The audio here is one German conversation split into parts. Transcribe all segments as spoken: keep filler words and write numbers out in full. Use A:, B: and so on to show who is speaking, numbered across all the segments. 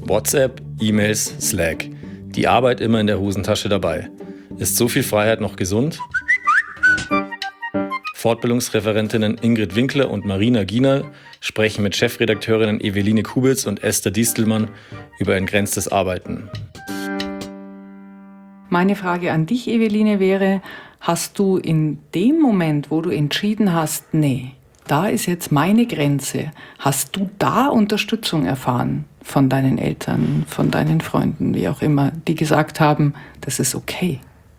A: WhatsApp, E-Mails, Slack. Die Arbeit immer in der Hosentasche dabei. Ist so viel Freiheit noch gesund? Fortbildungsreferentinnen Ingrid Winkler und Marina Giener sprechen mit Chefredakteurinnen Eveline Kubitz und Esther Distelmann über entgrenztes Arbeiten.
B: Meine Frage an dich, Eveline, wäre, hast du in dem Moment, wo du entschieden hast, nee, da ist jetzt meine Grenze, hast du da Unterstützung erfahren von deinen Eltern, von deinen Freunden, wie auch immer, die gesagt haben, das ist okay?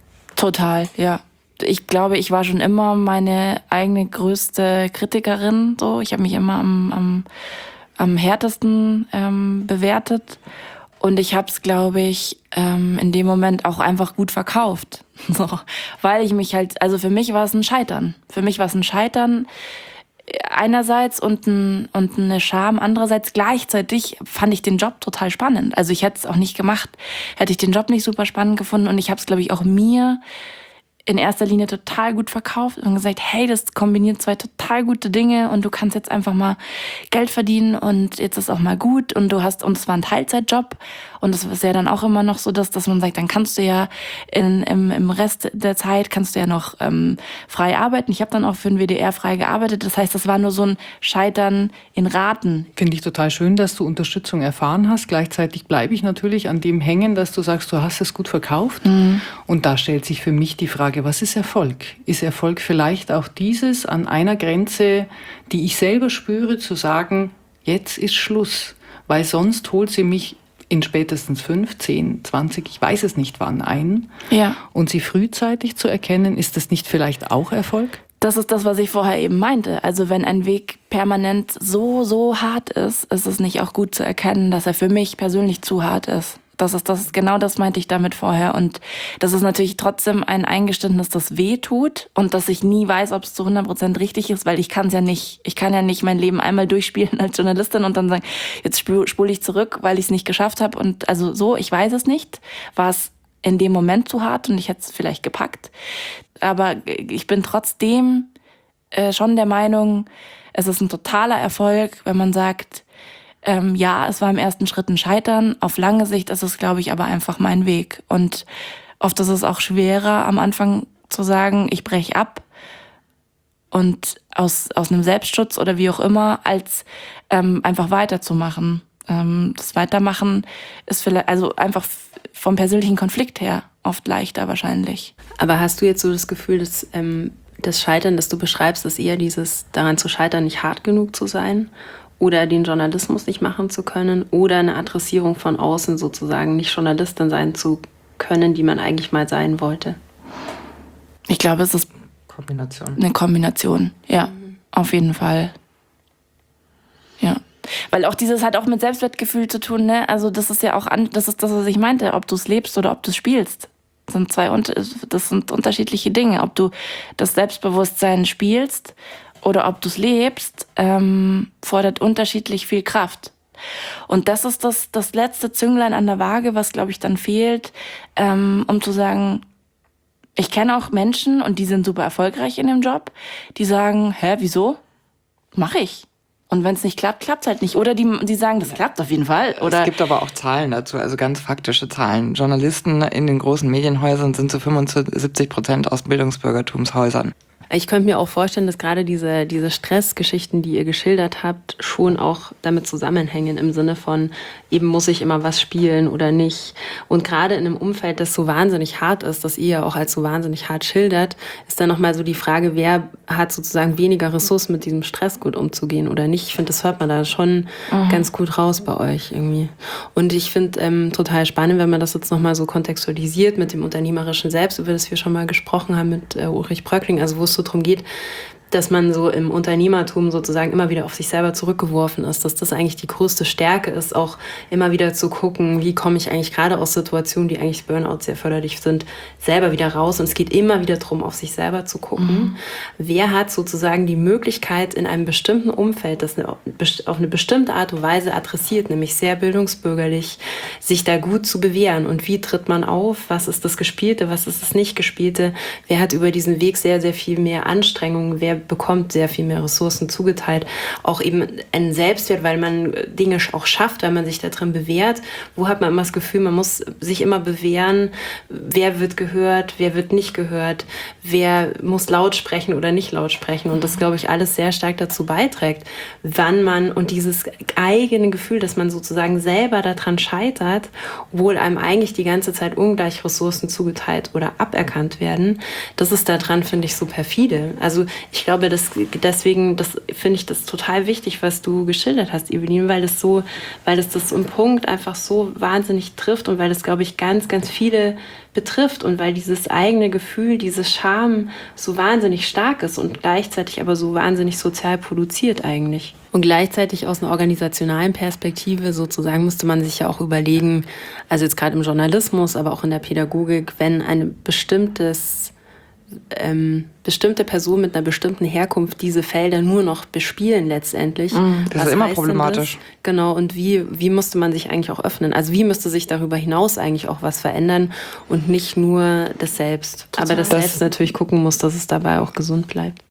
C: Total, ja. Ich glaube, ich war schon immer meine eigene größte Kritikerin. So, ich habe mich immer am, am, am härtesten ähm, bewertet. Und ich habe es, glaube ich, ähm, in dem Moment auch einfach gut verkauft. So, weil ich mich halt, also für mich war es ein Scheitern. Für mich war es ein Scheitern einerseits und, ein, und eine Scham andererseits. Gleichzeitig fand ich den Job total spannend. Also ich hätte es auch nicht gemacht, hätte ich den Job nicht super spannend gefunden. Und ich habe es, glaube ich, auch mir in erster Linie total gut verkauft und gesagt, hey, das kombiniert zwei total gute Dinge und du kannst jetzt einfach mal Geld verdienen und jetzt ist auch mal gut und du hast, und es war ein Teilzeitjob und das ist ja dann auch immer noch so, dass, dass man sagt, dann kannst du ja in, im, im Rest der Zeit kannst du ja noch ähm, frei arbeiten. Ich habe dann auch für den W D R frei gearbeitet, das heißt, das war nur so ein Scheitern in Raten.
B: Finde ich total schön, dass du Unterstützung erfahren hast. Gleichzeitig bleibe ich natürlich an dem hängen, dass du sagst, du hast es gut verkauft. Mhm. Und da stellt sich für mich die Frage, was ist Erfolg? Ist Erfolg vielleicht auch dieses, an einer Grenze, die ich selber spüre, zu sagen, jetzt ist Schluss, weil sonst holt sie mich in spätestens fünf, zehn, zwanzig, ich weiß es nicht wann ein.
C: Ja.
B: Und sie frühzeitig zu erkennen, ist das nicht vielleicht auch Erfolg?
C: Das ist das, was ich vorher eben meinte. Also wenn ein Weg permanent so, so hart ist, ist es nicht auch gut zu erkennen, dass er für mich persönlich zu hart ist. Das ist, das ist genau das meinte ich damit vorher. Und das ist natürlich trotzdem ein Eingeständnis, das weh tut und dass ich nie weiß, ob es zu hundert Prozent richtig ist, weil ich kann es ja nicht. Ich kann ja nicht mein Leben einmal durchspielen als Journalistin und dann sagen, jetzt spule ich zurück, weil ich es nicht geschafft habe. Und also so, ich weiß es nicht. War es in dem Moment zu hart und ich hätte es vielleicht gepackt. Aber ich bin trotzdem äh, schon der Meinung, es ist ein totaler Erfolg, wenn man sagt, Ähm, ja, es war im ersten Schritt ein Scheitern. Auf lange Sicht ist es, glaube ich, aber einfach mein Weg. Und oft ist es auch schwerer, am Anfang zu sagen, ich breche ab und aus, aus einem Selbstschutz oder wie auch immer, als ähm, einfach weiterzumachen. Ähm, das Weitermachen ist vielleicht, also einfach vom persönlichen Konflikt her oft leichter wahrscheinlich.
D: Aber hast du jetzt so das Gefühl, dass ähm, das Scheitern, das du beschreibst, ist eher dieses daran zu scheitern, nicht hart genug zu sein? Oder den Journalismus nicht machen zu können oder eine Adressierung von außen sozusagen, nicht Journalistin sein zu können, die man eigentlich mal sein wollte?
C: Ich glaube, es ist
E: Kombination.
C: eine Kombination, ja, mhm. Auf jeden Fall. Ja, weil auch dieses hat auch mit Selbstwertgefühl zu tun, ne? Also das ist ja auch, an, das ist das, was ich meinte, ob du es lebst oder ob du es spielst. Das sind zwei, das sind unterschiedliche Dinge. Ob du das Selbstbewusstsein spielst oder ob du es lebst, ähm, fordert unterschiedlich viel Kraft. Und das ist das, das letzte Zünglein an der Waage, was, glaube ich, dann fehlt, ähm, um zu sagen, ich kenne auch Menschen, und die sind super erfolgreich in dem Job, die sagen, hä, wieso? Mach ich. Und wenn es nicht klappt, klappt es halt nicht. Oder die, die sagen, das klappt auf jeden Fall. Oder
E: es gibt aber auch Zahlen dazu, also ganz faktische Zahlen. Journalisten in den großen Medienhäusern sind zu fünfundsiebzig Prozent aus Bildungsbürgertumshäusern.
D: Ich könnte mir auch vorstellen, dass gerade diese, diese Stressgeschichten, die ihr geschildert habt, schon auch damit zusammenhängen im Sinne von, eben muss ich immer was spielen oder nicht. Und gerade in einem Umfeld, das so wahnsinnig hart ist, das ihr ja auch als so wahnsinnig hart schildert, ist dann nochmal so die Frage, wer hat sozusagen weniger Ressourcen, mit diesem Stress gut umzugehen oder nicht. Ich finde, das hört man da schon mhm. ganz gut raus bei euch irgendwie. Und ich finde ähm, total spannend, wenn man das jetzt nochmal so kontextualisiert mit dem unternehmerischen Selbst, über das wir schon mal gesprochen haben mit äh, Ulrich Bröckling, also wo es so darum geht, dass man so im Unternehmertum sozusagen immer wieder auf sich selber zurückgeworfen ist, dass das eigentlich die größte Stärke ist, auch immer wieder zu gucken, wie komme ich eigentlich gerade aus Situationen, die eigentlich Burnout sehr förderlich sind, selber wieder raus. Und es geht immer wieder darum, auf sich selber zu gucken. Mhm. Wer hat sozusagen die Möglichkeit, in einem bestimmten Umfeld, das eine, auf eine bestimmte Art und Weise adressiert, nämlich sehr bildungsbürgerlich, sich da gut zu bewähren? Und wie tritt man auf? Was ist das Gespielte? Was ist das Nicht-Gespielte? Wer hat über diesen Weg sehr, sehr viel mehr Anstrengungen? Wer der bekommt sehr viel mehr Ressourcen zugeteilt. Auch eben einen Selbstwert, weil man Dinge auch schafft, weil man sich da drin bewährt. Wo hat man immer das Gefühl, man muss sich immer bewähren, wer wird gehört, wer wird nicht gehört, wer muss laut sprechen oder nicht laut sprechen. Und das, glaube ich, alles sehr stark dazu beiträgt, wann man, und dieses eigene Gefühl, dass man sozusagen selber daran scheitert, obwohl einem eigentlich die ganze Zeit ungleich Ressourcen zugeteilt oder aberkannt werden, das ist daran, finde ich, so perfide. Also ich glaube, dass, deswegen das finde ich das total wichtig, was du geschildert hast, Evelyn, weil das so, weil das das im Punkt einfach so wahnsinnig trifft und weil das, glaube ich, ganz, ganz viele betrifft und weil dieses eigene Gefühl, diese Scham so wahnsinnig stark ist und gleichzeitig aber so wahnsinnig sozial produziert eigentlich. Und gleichzeitig aus einer organisationalen Perspektive sozusagen müsste man sich ja auch überlegen, also jetzt gerade im Journalismus, aber auch in der Pädagogik, wenn ein bestimmtes Ähm, bestimmte Personen mit einer bestimmten Herkunft diese Felder nur noch bespielen letztendlich.
E: Mm, das
D: Was
E: ist immer
D: heißt denn
E: problematisch.
D: Das? Genau, und wie, wie müsste man sich eigentlich auch öffnen? Also wie müsste sich darüber hinaus eigentlich auch was verändern und nicht nur das Selbst. Aber das,
E: Das-
D: Selbst natürlich gucken muss, dass es dabei auch gesund bleibt.